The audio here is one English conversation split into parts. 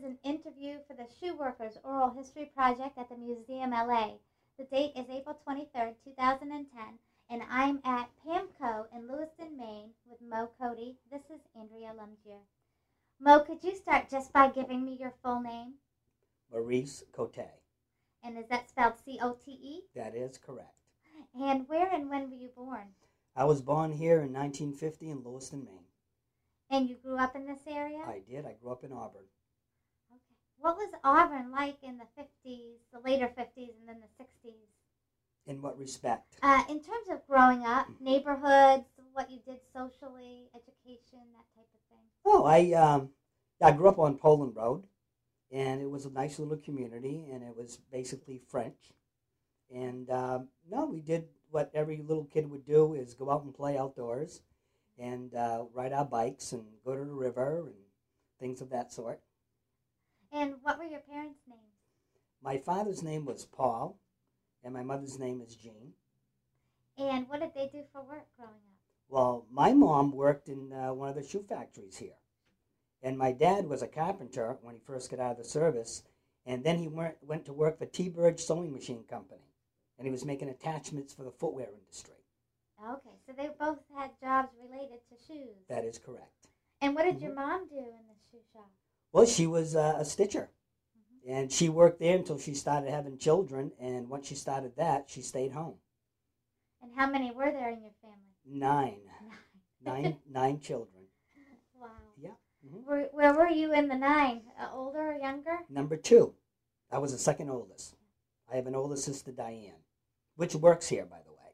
is an interview for the Shoe Workers Oral History Project at the Museum LA. The date is April 23rd, 2010, and I'm at PAMCO in Lewiston, Maine with Mo Cody. This is Andrea Lumgier. Mo, could you start just by giving me your full name? Maurice Cote. And is that spelled C-O-T-E? That is correct. And where and when were you born? I was born here in 1950 in Lewiston, Maine. And you grew up in this area? I did. I grew up in Auburn. Okay. What was Auburn like in the 50s, the later 50s, and then the 60s? In what respect? In terms of growing up, neighborhoods, what you did socially, education, that type of thing. Oh, I grew up on Poland Road, and it was a nice little community, and it was basically French. And no, we did what every little kid would do, is go out and play outdoors and ride our bikes and go to the river and things of that sort. And what were your parents' names? My father's name was Paul, and my mother's name is Jean. And what did they do for work growing up? Well, my mom worked in one of the shoe factories here. And my dad was a carpenter when he first got out of the service. And then he went to work for T-Bird Sewing Machine Company. And he was making attachments for the footwear industry. Okay, so they both had jobs related to shoes. That is correct. And what did your mom do in the shoe shop? Well, she was a stitcher. And she worked there until she started having children. And once she started that, she stayed home. And how many were there in your family? Nine children. Wow. Yeah. Where were you in the 9? Older or younger? Number 2. I was the second oldest. I have an older sister, Diane, which works here, by the way.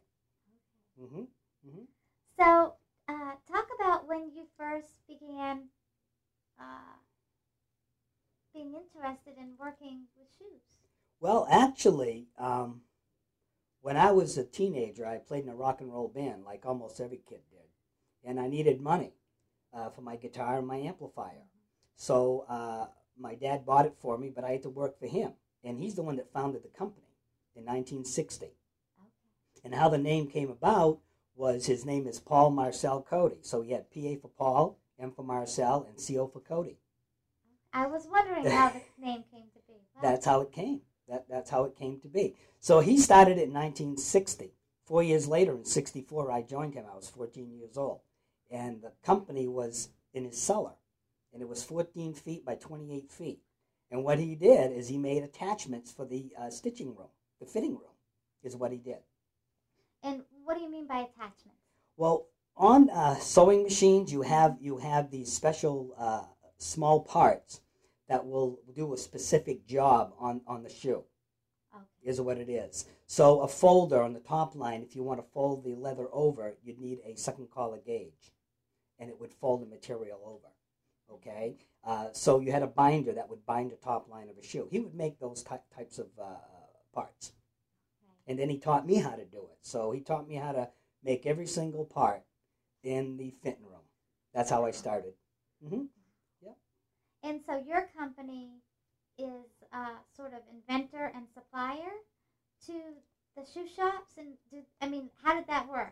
So, talk about when you first began being interested in working with shoes. Well, actually, when I was a teenager, I played in a rock and roll band, like almost every kid did. And I needed money for my guitar and my amplifier. So my dad bought it for me, but I had to work for him. And he's the one that founded the company in 1960. Okay. And how the name came about was his name is Paul Marcel Cody. So he had P-A for Paul, M for Marcel, and C-O for Cody. I was wondering how the name came to be. Wow. That's how it came. That's how it came to be. So he started it in 1960. 4 years later, in 64, I joined him. I was 14 years old. And the company was in his cellar. And it was 14 feet by 28 feet. And what he did is he made attachments for the stitching room. The fitting room is what he did. And what do you mean by attachments? Well, on sewing machines, you have these special small parts that will do a specific job on the shoe. Okay. Is what it is. So a folder on the top line, if you want to fold the leather over, you'd need a second collar gauge, and it would fold the material over. Okay? So you had a binder that would bind the top line of a shoe. He would make those types of parts. Okay. And then he taught me how to do it. So he taught me how to make every single part in the fitting room. That's how I started. Yeah. And so your company is sort of inventor and supplier to the shoe shops? And how did that work?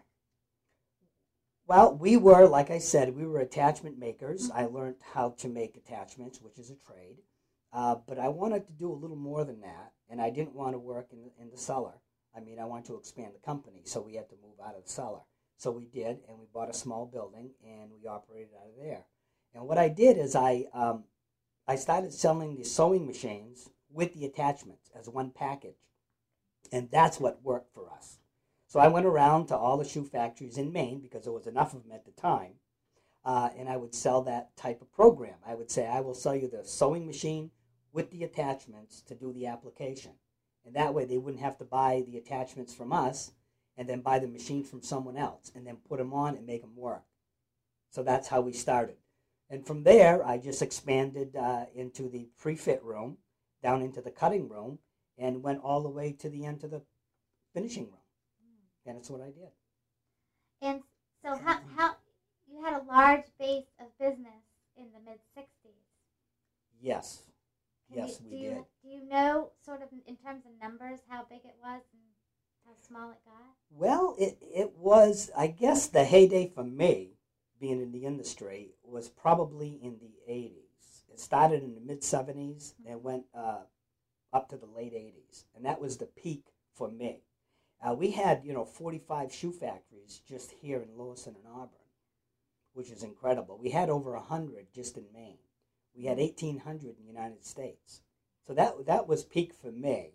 Well, we were, like I said, we were attachment makers. I learned how to make attachments, which is a trade. But I wanted to do a little more than that, and I didn't want to work in the cellar. I wanted to expand the company, so we had to move out of the cellar. So we did, and we bought a small building, and we operated out of there. And what I did is I started selling the sewing machines with the attachments as one package. And that's what worked for us. So I went around to all the shoe factories in Maine, because there was enough of them at the time, and I would sell that type of program. I would say, I will sell you the sewing machine with the attachments to do the application. And that way they wouldn't have to buy the attachments from us and then buy the machine from someone else and then put them on and make them work. So that's how we started. And from there, I just expanded into the pre-fit room, down into the cutting room, and went all the way to the end of the finishing room. And that's what I did. And so how you had a large base of business in the mid-60s. Yes. Yes, we did. Do you know, sort of in terms of numbers, how big it was and how small it got? Well, it was, I guess the heyday for me, being in the industry, was probably in the 80s It started in the mid-'70s and went up to the late '80s, and that was the peak for me. We had 45 shoe factories just here in Lewiston and Auburn, which is incredible. We had over 100 just in Maine. We had 1,800 in the United States. So that was peak for me.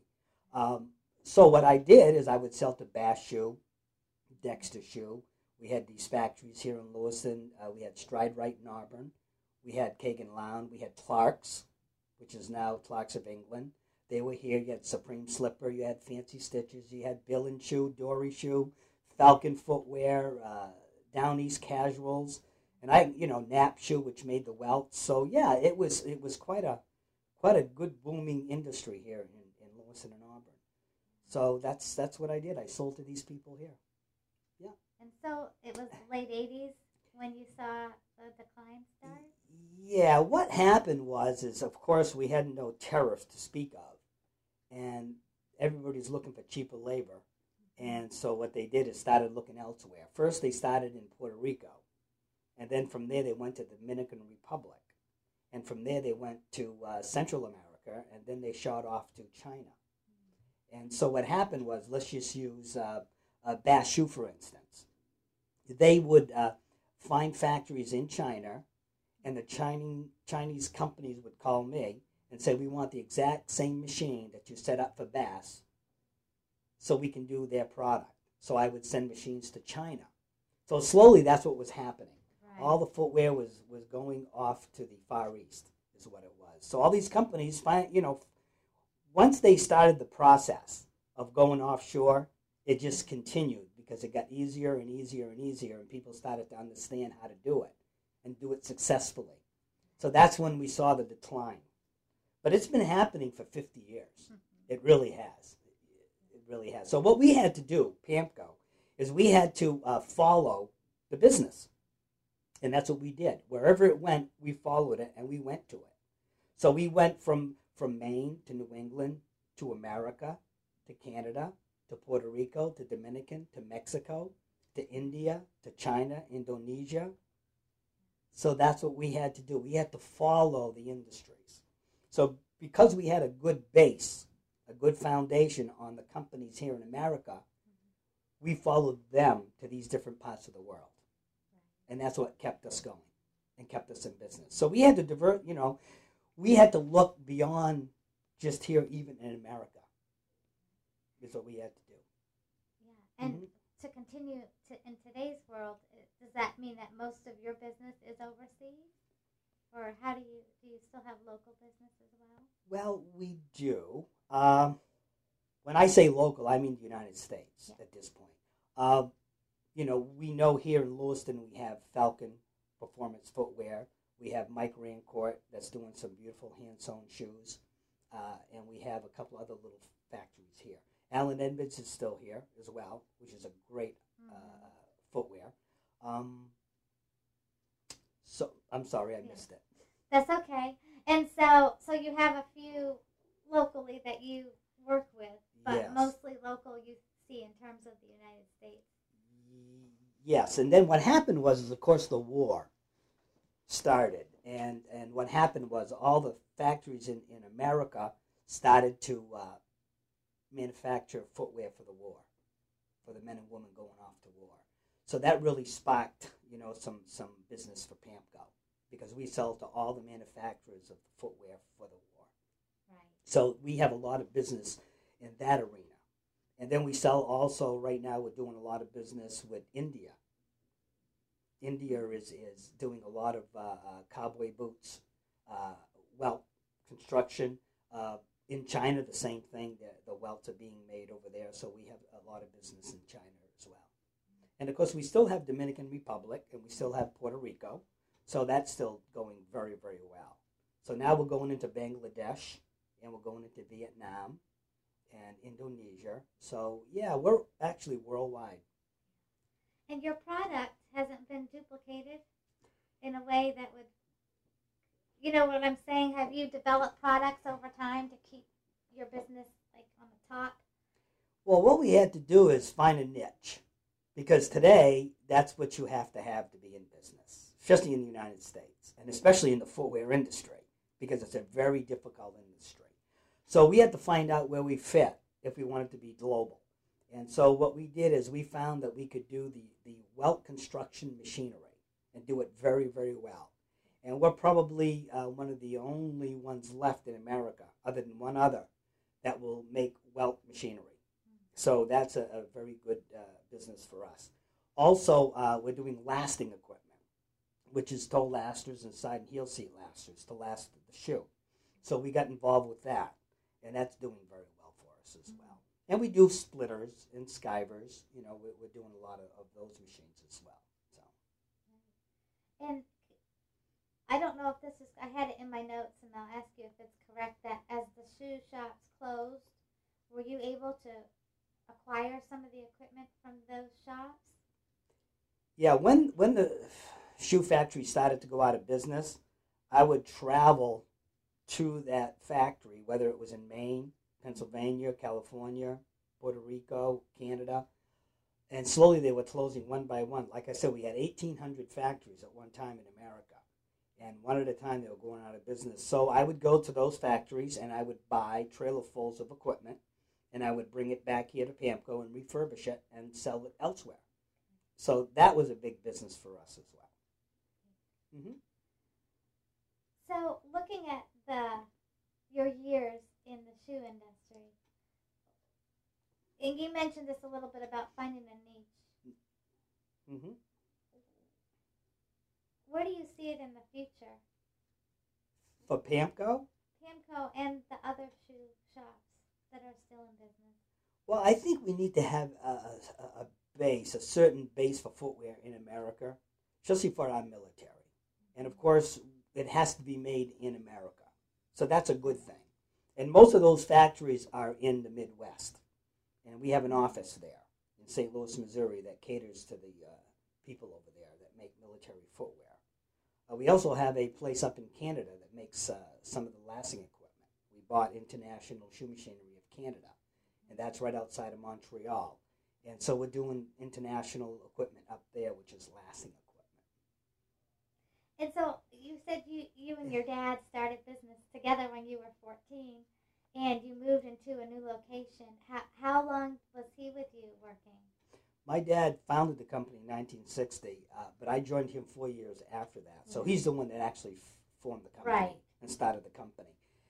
So what I did is I would sell to Bass Shoe, Dexter Shoe. We had these factories here in Lewiston. We had Stride Rite in Auburn. We had Kagan Lown. We had Clark's, which is now Clark's of England. They were here. You had Supreme Slipper. You had Fancy Stitches. You had Bill and Shoe, Dory Shoe, Falcon Footwear, Down East Casuals, and Nap Shoe, which made the welts. So yeah, it was quite a good booming industry here in Lewiston and Auburn. So that's what I did. I sold to these people here. Yeah. And so it was late '80s when you saw the decline start? Yeah, what happened is of course we had no tariffs to speak of, and everybody's looking for cheaper labor, and so what they did is started looking elsewhere. First they started in Puerto Rico, and then from there they went to the Dominican Republic, and from there they went to Central America, and then they shot off to China. And so what happened was, let's just use Bass Shoe for instance. They would find factories in China, and the Chinese companies would call me and say, we want the exact same machine that you set up for Bass so we can do their product. So I would send machines to China. So slowly that's what was happening. Right. All the footwear was going off to the Far East is what it was. So all these companies, once they started the process of going offshore, it just continued because it got easier and easier and easier, and people started to understand how to do it and do it successfully. So that's when we saw the decline. But it's been happening for 50 years. Mm-hmm. It really has. It really has. So what we had to do, PAMCO, is we had to follow the business. And that's what we did. Wherever it went, we followed it, and we went to it. So we went from Maine to New England to America to Canada to Puerto Rico to Dominican to Mexico to India to China, Indonesia. So that's what we had to do. We had to follow the industries. So because we had a good base, a good foundation on the companies here in America, we followed them to these different parts of the world. And that's what kept us going and kept us in business. So we had to we had to look beyond just here, even in America, is what we had to do. Yeah, and to continue in today's world, does that mean that most of your business is overseas? Or how do you still have local business as well? Well, we do. When I say local, I mean the United States at this point. We know here in Lewiston we have Falcon Performance Footwear. We have Mike Rancourt that's doing some beautiful hand-sewn shoes. And we have a couple other little factories here. Allen Edmonds is still here as well, which is a great footwear. So I'm sorry I missed it. That's okay. And so you have a few locally that you work with, but mostly local you see in terms of the United States. Yes, and then what happened was, of course, the war started. And what happened was all the factories in America started to manufacture footwear for the war, for the men and women going off to war. So that really sparked, some business for PAMCO, because we sell to all the manufacturers of the footwear for the war. Right. So we have a lot of business in that arena. And then we sell also, right now we're doing a lot of business with India. India is doing a lot of cowboy boots, welt construction. In China, the same thing. The welts are being made over there, so we have a lot of business in China as well. And of course, we still have Dominican Republic, and we still have Puerto Rico, so that's still going very, very well. So now we're going into Bangladesh, and we're going into Vietnam and Indonesia. So yeah, we're actually worldwide. And your product hasn't been duplicated in a way that would, you know what I'm saying? Have you developed products over time to keep your business like on the top? Well, what we had to do is find a niche, because today that's what you have to be in business, especially in the United States, and especially in the footwear industry, because it's a very difficult industry. So we had to find out where we fit if we wanted to be global. And so what we did is we found that we could do the welt construction machinery and do it very, very well. And we're probably one of the only ones left in America, other than one other, that will make welt machinery. So that's a very good business for us. Also, we're doing lasting equipment, which is toe lasters and side and heel seat lasters to last the shoe. So we got involved with that, and that's doing very well for us as well. And we do splitters and skivers. You know, we're doing a lot of those machines as well. So. And I don't know if this is, I had it in my notes, and I'll ask you if it's correct, that as the shoe shops closed, were you able to acquire some of the equipment from those shops? Yeah, when the shoe factory started to go out of business, I would travel to that factory, whether it was in Maine, Pennsylvania, California, Puerto Rico, Canada, and slowly they were closing one by one. Like I said, we had 1,800 factories at one time in America, and one at a time they were going out of business. So I would go to those factories and I would buy trailerfuls of equipment, and I would bring it back here to PAMCO and refurbish it and sell it elsewhere. So that was a big business for us as well. Mm-hmm. So looking at your years in the shoe industry, and you mentioned this a little bit about finding a niche. Mm-hmm. Where do you see it in the future? For PAMCO? PAMCO and the other shoe shops that are still in business. Well, I think we need to have a base, a certain base for footwear in America, especially for our military. And of course, it has to be made in America. So that's a good thing. And most of those factories are in the Midwest. And we have an office there in St. Louis, Missouri that caters to the people over there that make military footwear. We also have a place up in Canada that makes some of the lasting equipment. We bought International Shoe Machinery of Canada, and that's right outside of Montreal. And so we're doing international equipment up there, which is lasting equipment. And so you said you and your dad started business together when you were 14, and you moved into a new location. How long was he with you working? My dad founded the company in 1960, but I joined him 4 years after that. So he's the one that actually formed the company and started the company.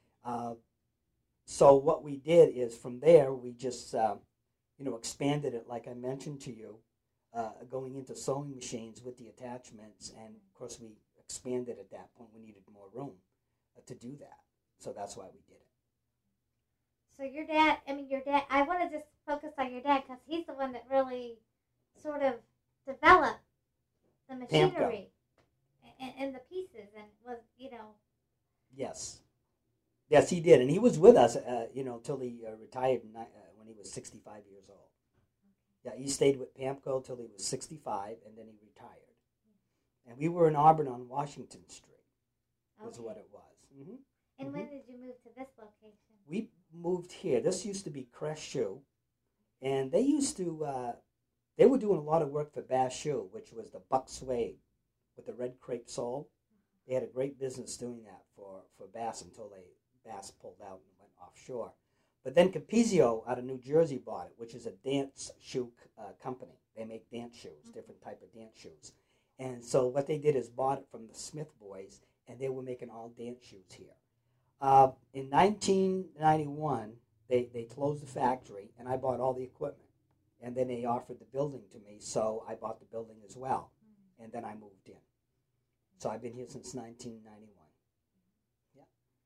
So what we did is from there, we just expanded it, like I mentioned to you, going into sewing machines with the attachments. And, of course, we expanded at that point. We needed more room to do that. So that's why we did it. So your dad, I want to just focus on your dad because he's the one that really sort of developed the machinery and the pieces and was, Yes. Yes, he did. And he was with us, till he retired when he was 65 years old. Yeah, he stayed with PAMCO till he was 65, and then he retired. And we were in Auburn on Washington Street, is what it was. Mm-hmm. And when did you move to this location? We moved here. This used to be Crest Shoe, and they were doing a lot of work for Bass Shoe, which was the buck suede with the red crepe sole. They had a great business doing that for Bass until Bass pulled out and went offshore. But then Capezio out of New Jersey bought it, which is a dance shoe company. They make dance shoes, different type of dance shoes. And so what they did is bought it from the Smith boys, and they were making all dance shoes here. In 1991, they closed the factory, and I bought all the equipment. And then they offered the building to me, so I bought the building as well. And then I moved in. So I've been here since 1991. Yeah.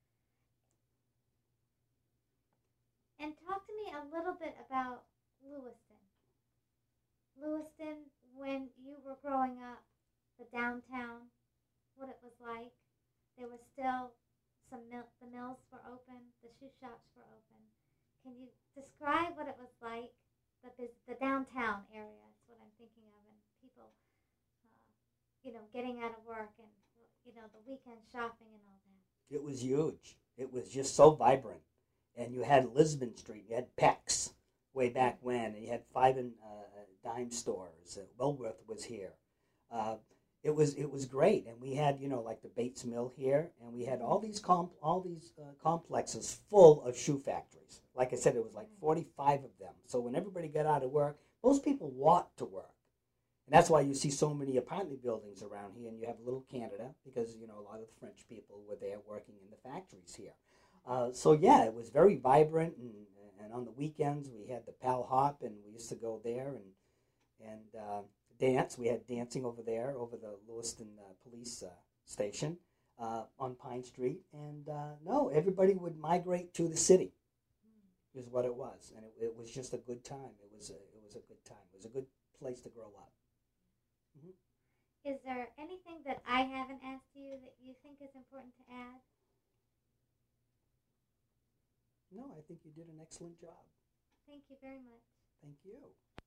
And talk to me a little bit about Lewiston. Lewiston, when you were growing up, the downtown, what it was like. There was still the mills were open, the shoe shops were open. Can you describe what it was like, the downtown area is what I'm thinking of, and people, getting out of work and, the weekend shopping and all that? It was huge. It was just so vibrant. And you had Lisbon Street, you had Peck's way back when, and you had five and dime stores. Wellworth was here. it was great, and we had like the Bates Mill here, and we had all these complexes full of shoe factories. Like I said, it was like 45 of them. So when everybody got out of work, most people walked to work, and that's why you see so many apartment buildings around here. And you have Little Canada because a lot of the French people were there working in the factories here. So yeah, it was very vibrant, and on the weekends we had the Pal Hop, and we used to go there and dance. We had dancing over there, over the Lewiston police station on Pine Street. And no, everybody would migrate to the city, is what it was. And it was just a good time. It was a good time. It was a good place to grow up. Mm-hmm. Is there anything that I haven't asked you that you think is important to add? No, I think you did an excellent job. Thank you very much. Thank you.